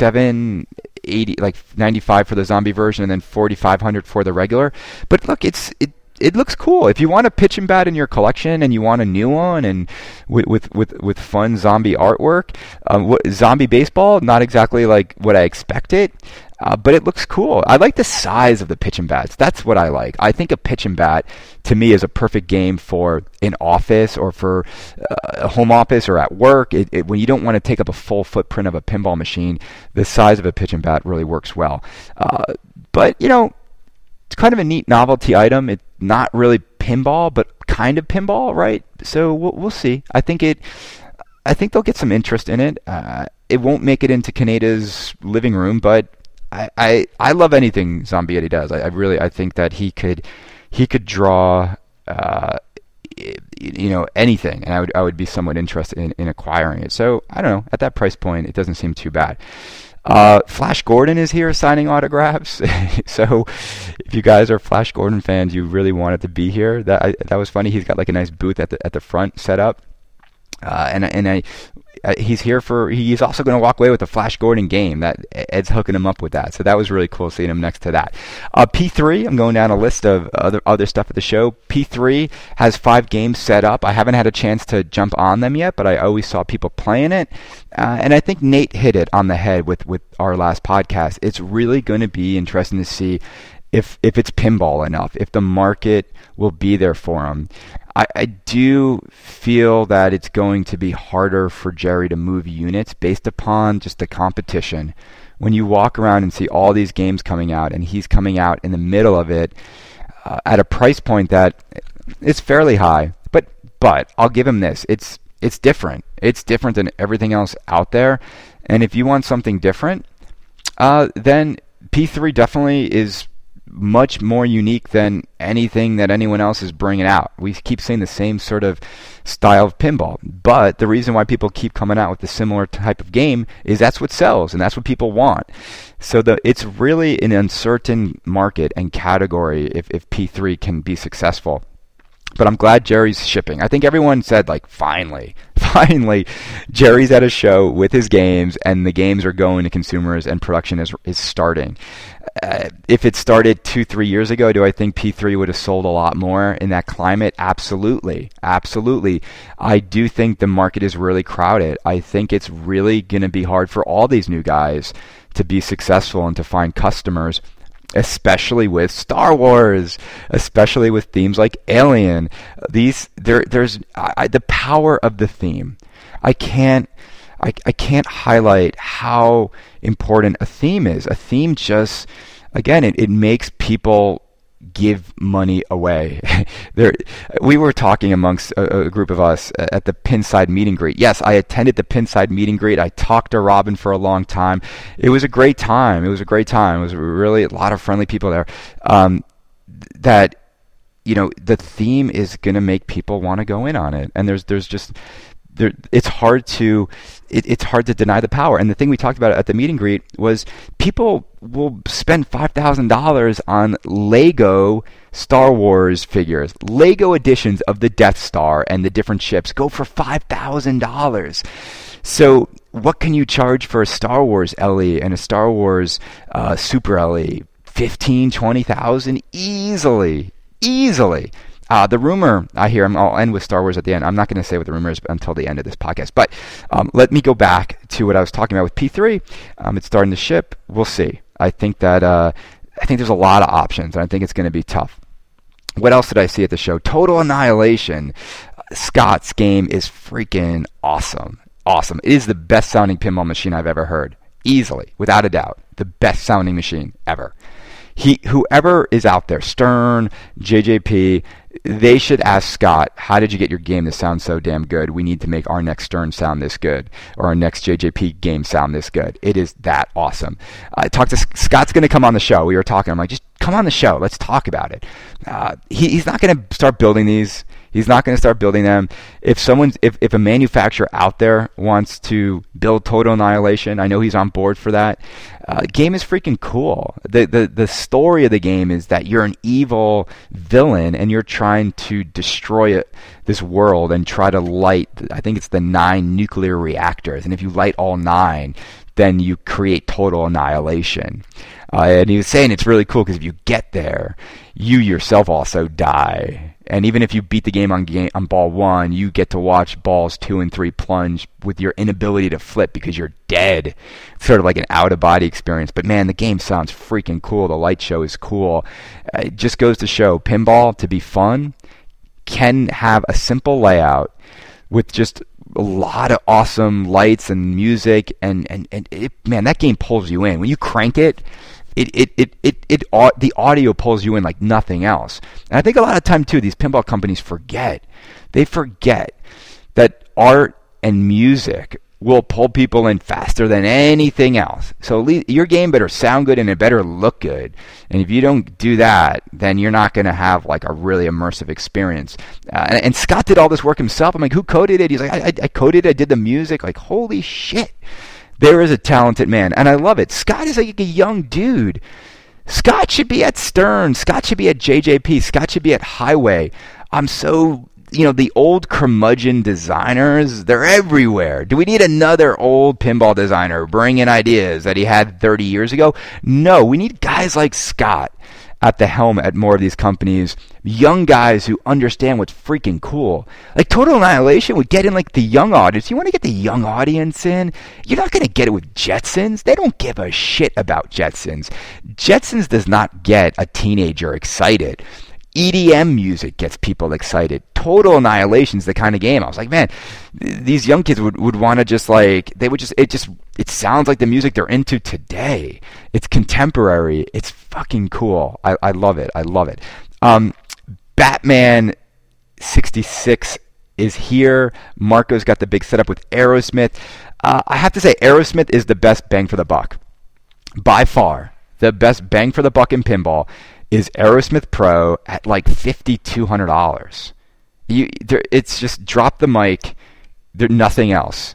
$47.80, like $95 for the zombie version, and then $4,500 for the regular. But look, it looks cool. If you want a pitch and bat in your collection and you want a new one and with fun zombie artwork, zombie baseball, not exactly like what I expected. But it looks cool. I like the size of the pitch and bats. That's what I like. I think a pitch and bat, to me, is a perfect game for an office or for a home office or at work. When you don't want to take up a full footprint of a pinball machine, the size of a pitch and bat really works well. But, it's kind of a neat novelty item. It's not really pinball, but kind of pinball, right? So we'll see. I think they'll get some interest in it. It won't make it into Kaneda's living room, but I love anything Zombietti does. I think that he could draw anything, and I would be somewhat interested in acquiring it. So I don't know, at that price point, it doesn't seem too bad. Flash Gordon is here signing autographs. So if you guys are Flash Gordon fans, you really wanted to be here. That was funny. He's got like a nice booth at the front set up. He's here he's also going to walk away with a Flash Gordon game. That Ed's hooking him up with that. So that was really cool seeing him next to that. P3, I'm going down a list of other stuff at the show. P3 has 5 games set up. I haven't had a chance to jump on them yet, but I always saw people playing it. And I think Nate hit it on the head with our last podcast. It's really going to be interesting to see if it's pinball enough, if the market will be there for them. I do feel that it's going to be harder for Jerry to move units based upon just the competition. When you walk around and see all these games coming out, and he's coming out in the middle of it at a price point that is fairly high, but I'll give him this. It's different. It's different than everything else out there. And if you want something different, then P3 definitely is much more unique than anything that anyone else is bringing out. We keep saying the same sort of style of pinball, but the reason why people keep coming out with a similar type of game is that's what sells and that's what people want. So it's really an uncertain market and category if P3 can be successful. But I'm glad Jerry's shipping. I think everyone said, like, finally, Jerry's at a show with his games, and the games are going to consumers, and production is starting. If it started 2-3 years ago, do I think P3 would have sold a lot more in that climate? Absolutely. I do think the market is really crowded. I think it's really going to be hard for all these new guys to be successful and to find customers, especially with Star Wars, especially with themes like Alien. There's the power of the theme. I can't highlight how important a theme is. A theme just, again, it makes people give money away. We were talking amongst a group of us at the Pinside meet and greet. Yes, I attended the Pinside meet and greet. I talked to Robin for a long time. It was a great time. It was really a lot of friendly people there. That, the theme is going to make people want to go in on it. And there's just... It's hard to deny the power. And the thing we talked about at the meet and greet was people will spend $5,000 on Lego Star Wars figures. Lego editions of the Death Star and the different ships go for $5,000. So what can you charge for a Star Wars LE and a Star Wars Super LE? 15, 20,000 easily. The rumor I hear, I'll end with Star Wars at the end. I'm not going to say what the rumor is until the end of this podcast. But let me go back to what I was talking about with P3. It's starting to ship. We'll see. I think that I think there's a lot of options, and I think it's going to be tough. What else did I see at the show? Total Annihilation. Scott's game is freaking awesome. Awesome. It is the best sounding pinball machine I've ever heard. Easily, without a doubt, the best sounding machine ever. Whoever is out there, Stern, JJP, they should ask Scott, how did you get your game to sound so damn good? We need to make our next Stern sound this good, or our next JJP game sound this good. It is that awesome. I talked to Scott's going to come on the show. We were talking. I'm like, just come on the show. Let's talk about it. He's not going to start building these. He's not going to start building them. If a manufacturer out there wants to build Total Annihilation, I know he's on board for that. Game is freaking cool. The story of the game is that you're an evil villain and you're trying to destroy this world and try to light, I think it's the 9 nuclear reactors. And if you light all 9, then you create total annihilation. And he was saying it's really cool because if you get there, you yourself also die. And even if you beat the game on ball 1, you get to watch balls 2 and 3 plunge with your inability to flip because you're dead. It's sort of like an out-of-body experience. But man, the game sounds freaking cool. The light show is cool. It just goes to show pinball, to be fun, can have a simple layout with just a lot of awesome lights and music, and man, that game pulls you in. When you crank it, the audio pulls you in like nothing else. And I think a lot of time too, these pinball companies forget that art and music will pull people in faster than anything else. So your game better sound good and it better look good. And if you don't do that, then you're not going to have like a really immersive experience. And Scott did all this work himself. I'm like, who coded it? He's like, I coded it. I did the music. Like, holy shit. There is a talented man. And I love it. Scott is like a young dude. Scott should be at Stern. Scott should be at JJP. Scott should be at Highway. I'm so... the old curmudgeon designers, they're everywhere. Do we need another old pinball designer bringing ideas that he had 30 years ago? No, we need guys like Scott at the helm at more of these companies. Young guys who understand what's freaking cool. Like Total Annihilation would get in like the young audience. You want to get the young audience in? You're not going to get it with Jetsons. They don't give a shit about Jetsons. Jetsons does not get a teenager excited. EDM music gets people excited. Total Annihilation's the kind of game. I was like, man, these young kids would want to just like, it sounds like the music they're into today. It's contemporary. It's fucking cool. I love it. I love it. Batman 66 is here. Marco's got the big setup with Aerosmith. I have to say, Aerosmith is the best bang for the buck. By far, the best bang for the buck in pinball is Aerosmith Pro at like $5,200. It's just drop the mic. Nothing else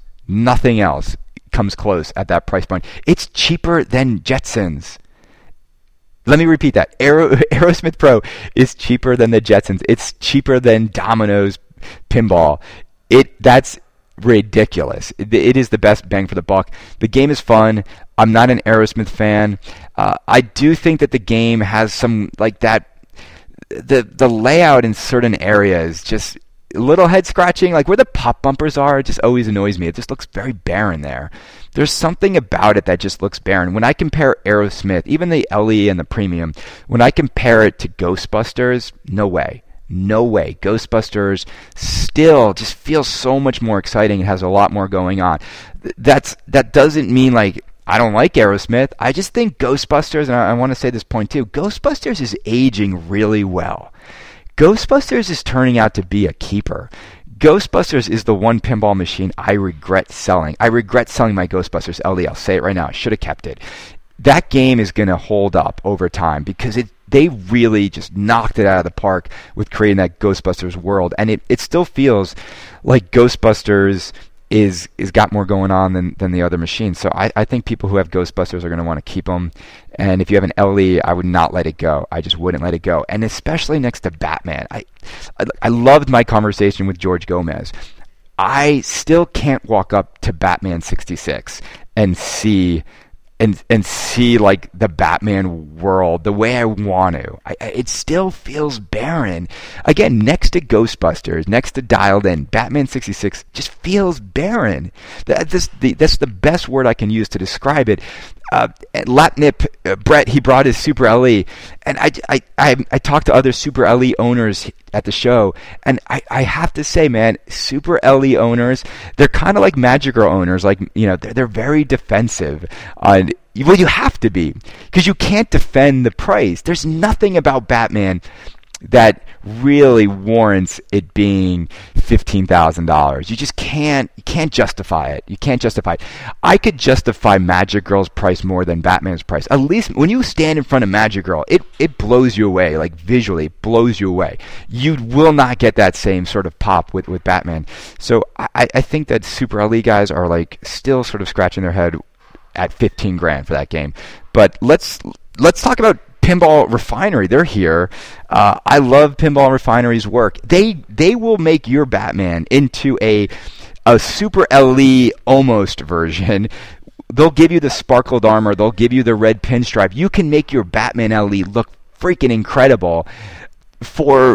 comes close at that price point. It's cheaper than Jetsons. Let me repeat that. Aerosmith Pro is cheaper than the Jetsons. It's cheaper than Domino's Pinball. That's ridiculous. It is the best bang for the buck. The game is fun. I'm not an Aerosmith fan. I do think that the game has some like that. The layout in certain areas just a little head scratching. Like where the pop bumpers are, it just always annoys me. It just looks very barren there. There's something about it that just looks barren. When I compare Aerosmith, even the LE and the Premium, when I compare it to Ghostbusters, no way. No way. Ghostbusters still just feels so much more exciting. It has a lot more going on. That doesn't mean like I don't like Aerosmith. I just think Ghostbusters, and I want to say this point too, Ghostbusters is aging really well. Ghostbusters is turning out to be a keeper. Ghostbusters is the one pinball machine I regret selling. I regret selling my Ghostbusters LE. I'll say it right now. I should have kept it. That game is going to hold up over time because they really just knocked it out of the park with creating that Ghostbusters world. And it still feels like Ghostbusters is got more going on than the other machines. So I think people who have Ghostbusters are going to want to keep them. And if you have an LE, I would not let it go. I just wouldn't let it go. And especially next to Batman. I loved my conversation with George Gomez. I still can't walk up to Batman 66 and see like the Batman world the way I want to. It still feels barren. Again, next to Ghostbusters, next to Dialed In, Batman 66 just feels barren. That's the best word I can use to describe it. Latnip, Brett, he brought his Super LE, and I talked to other Super LE owners at the show, and I have to say, man, Super LE owners, they're kind of like Magic Girl owners, like, they're very defensive. Well, you have to be, because you can't defend the price. There's nothing about Batman that really warrants it being $15,000. You just can't justify it. You can't justify it. I could justify Magic Girl's price more than Batman's price. At least when you stand in front of Magic Girl, it blows you away. Like visually, it blows you away. You will not get that same sort of pop with Batman. So I think that Super LE guys are like still sort of scratching their head at $15,000 for that game. But let's talk about Pinball Refinery. They're here. I love Pinball Refinery's work. They will make your Batman into a Super LE almost version. They'll give you the sparkled armor. They'll give you the red pinstripe. You can make your Batman LE look freaking incredible for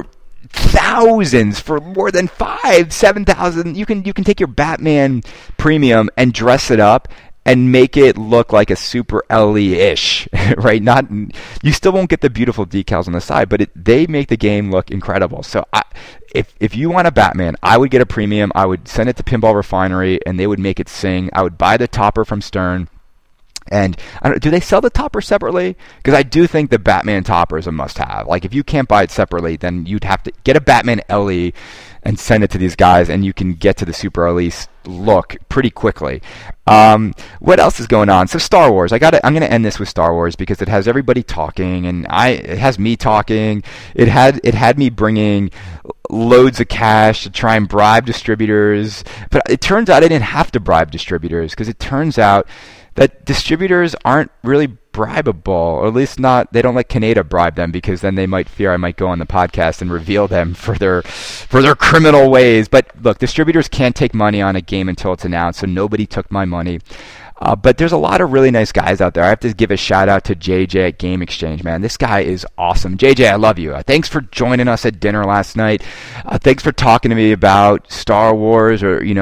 thousands for more than 5,000-7,000. You can take your Batman premium and dress it up and make it look like a Super LE-ish, right? You still won't get the beautiful decals on the side, but they make the game look incredible. So if you want a Batman, I would get a premium. I would send it to Pinball Refinery, and they would make it sing. I would buy the topper from Stern. And do they sell the topper separately? Because I do think the Batman topper is a must-have. Like, if you can't buy it separately, then you'd have to get a Batman LE and send it to these guys, and you can get to the Super LE look pretty quickly. What else is going on? So Star Wars. I'm going to end this with Star Wars because it has everybody talking, and it has me talking. It had me bringing loads of cash to try and bribe distributors, but it turns out I didn't have to bribe distributors, because it turns out that distributors aren't really bribable, or at least they don't let Canada bribe them, because then they might fear I might go on the podcast and reveal them for their criminal ways. But look, distributors can't take money on a game until it's announced, so nobody took my money. But there's a lot of really nice guys out there. I have to give a shout out to JJ at Game Exchange, man. This guy is awesome. JJ, I love you. Thanks for joining us at dinner last night. Thanks for talking to me about Star Wars,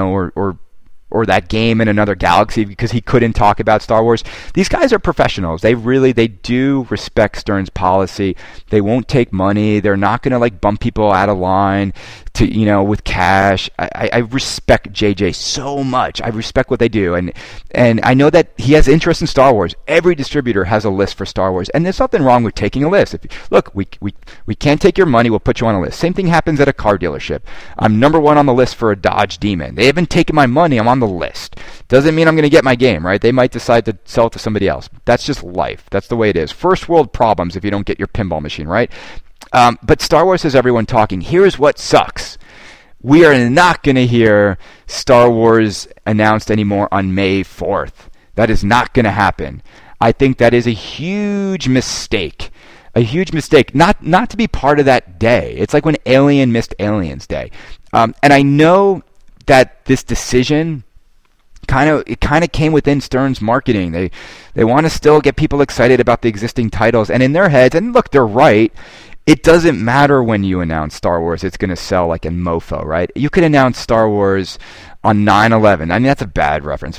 or that game in another galaxy, because he couldn't talk about Star Wars. These guys are professionals. They do respect Stern's policy. They won't take money. They're not going to bump people out of line with cash. I respect JJ so much. I respect what they do. And I know that he has interest in Star Wars. Every distributor has a list for Star Wars. And there's nothing wrong with taking a list. Look, we can't take your money. We'll put you on a list. Same thing happens at a car dealership. I'm number one on the list for a Dodge Demon. They haven't taken my money. I'm on the list. Doesn't mean I'm going to get my game, right? They might decide to sell it to somebody else. That's just life. That's the way it is. First world problems if you don't get your pinball machine, right? But Star Wars has everyone talking. Here's what sucks. We are not going to hear Star Wars announced anymore on May 4th. That is not going to happen. I think that is a huge mistake. A huge mistake. Not to be part of that day. It's like when Alien missed Aliens Day. And I know that this decision kind of came within Stern's marketing. They want to still get people excited about the existing titles, and in their heads, and look, they're right. It doesn't matter when you announce Star Wars; it's going to sell like a mofo, right? You could announce Star Wars on 9/11. I mean, that's a bad reference.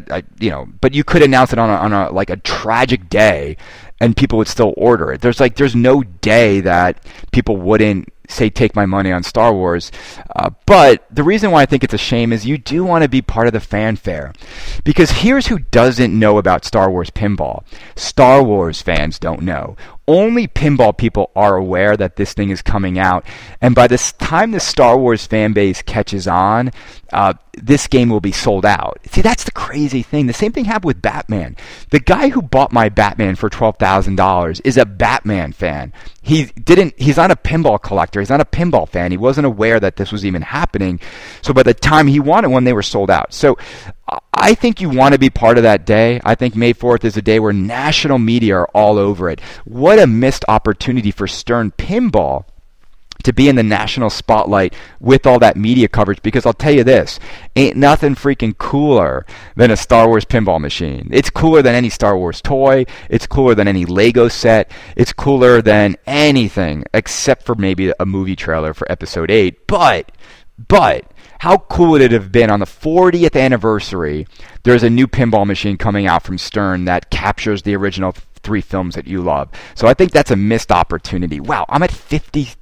But you could announce it on a tragic day, and people would still order it. There's no day that people wouldn't say take my money on Star Wars. But the reason why I think it's a shame is you do want to be part of the fanfare. Because here's who doesn't know about Star Wars pinball. Star Wars fans don't know. Only pinball people are aware that this thing is coming out. And by this time the Star Wars fan base catches on, this game will be sold out. See, that's the crazy thing. The same thing happened with Batman. The guy who bought my Batman for $12,000 is a Batman fan. He's not a pinball collector. He's not a pinball fan. He wasn't aware that this was even happening. So by the time he wanted one, they were sold out. So I think you want to be part of that day. I think May 4th is a day where national media are all over it. What a missed opportunity for Stern Pinball to be in the national spotlight with all that media coverage, because I'll tell you this, ain't nothing freaking cooler than a Star Wars pinball machine. It's cooler than any Star Wars toy. It's cooler than any Lego set. It's cooler than anything except for maybe a movie trailer for Episode 8. But how cool would it have been on the 40th anniversary? There's a new pinball machine coming out from Stern that captures the original 3 films that you love. So I think that's a missed opportunity. Wow, I'm at 53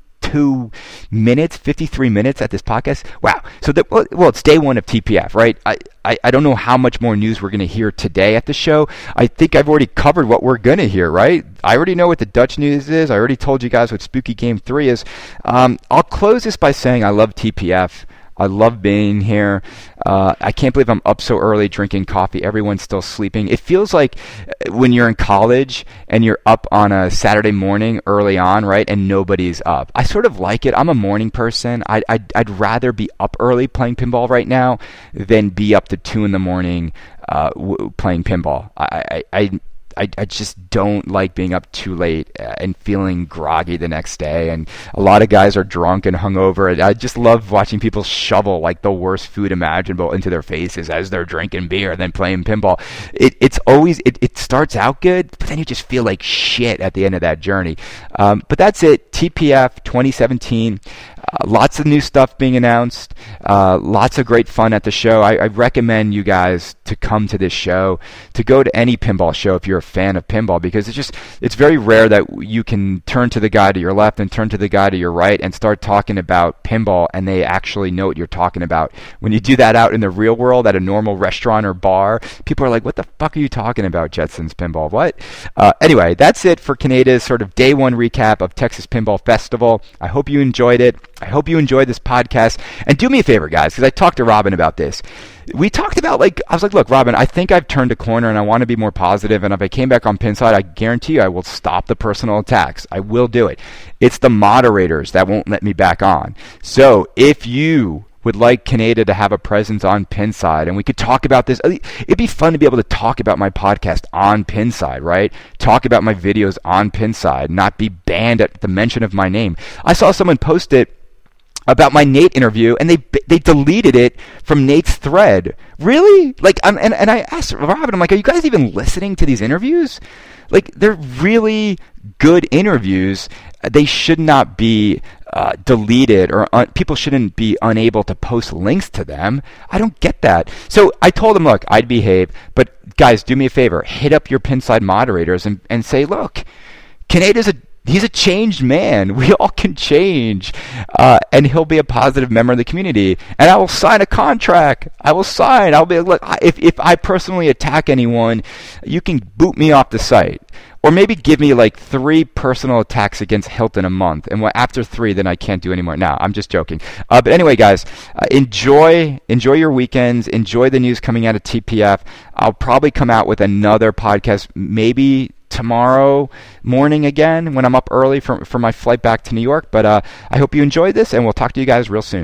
minutes at this podcast. Wow. So it's day one of TPF, right? I don't know how much more news we're going to hear today at the show. I think I've already covered what we're going to hear, right? I already know what the Dutch news is. I already told you guys what Spooky Game 3 is. I'll close this by saying I love TPF. I love being here. I can't believe I'm up so early drinking coffee. Everyone's still sleeping. It feels like when you're in college and you're up on a Saturday morning early on, right, and nobody's up. I sort of like it. I'm a morning person. I'd rather be up early playing pinball right now than be up to 2 in the morning playing pinball. I just don't like being up too late and feeling groggy the next day. And a lot of guys are drunk and hungover. I just love watching people shovel like the worst food imaginable into their faces as they're drinking beer and then playing pinball. It starts out good, but then you just feel like shit at the end of that journey. But that's it. TPF 2017. Lots of new stuff being announced. Lots of great fun at the show. I recommend you guys to come to this show, to go to any pinball show if you're a fan of pinball, because it's very rare that you can turn to the guy to your left and turn to the guy to your right and start talking about pinball and they actually know what you're talking about. When you do that out in the real world at a normal restaurant or bar, people are like, what the fuck are you talking about, Jetsons Pinball? What? Anyway, that's it for Kaneda's sort of day one recap of Texas Pinball Festival. I hope you enjoyed it. I hope you enjoyed this podcast. And do me a favor, guys, because I talked to Robin about this. We talked about, I was like, look, Robin, I think I've turned a corner and I want to be more positive. And if I came back on Pinside, I guarantee you I will stop the personal attacks. I will do it. It's the moderators that won't let me back on. So if you would like Kaneda to have a presence on Pinside, and we could talk about this. It'd be fun to be able to talk about my podcast on Pinside, right? Talk about my videos on Pinside, not be banned at the mention of my name. I saw someone post it about my Nate interview, and they deleted it from Nate's thread. Really? And I asked Robin, I'm like, are you guys even listening to these interviews? They're really good interviews. They should not be deleted, or people shouldn't be unable to post links to them. I don't get that. So I told him, look, I'd behave, but guys, do me a favor. Hit up your Pinside moderators and say, look, Kaneda's he's a changed man. We all can change. And he'll be a positive member of the community. And I will sign a contract. I'll be, look, if I personally attack anyone, you can boot me off the site. Or maybe give me 3 personal attacks against Hilton a month. And after 3, then I can't do anymore. No, I'm just joking. But anyway, guys, enjoy your weekends. Enjoy the news coming out of TPF. I'll probably come out with another podcast maybe tomorrow morning again when I'm up early for my flight back to New York. But I hope you enjoyed this, and we'll talk to you guys real soon.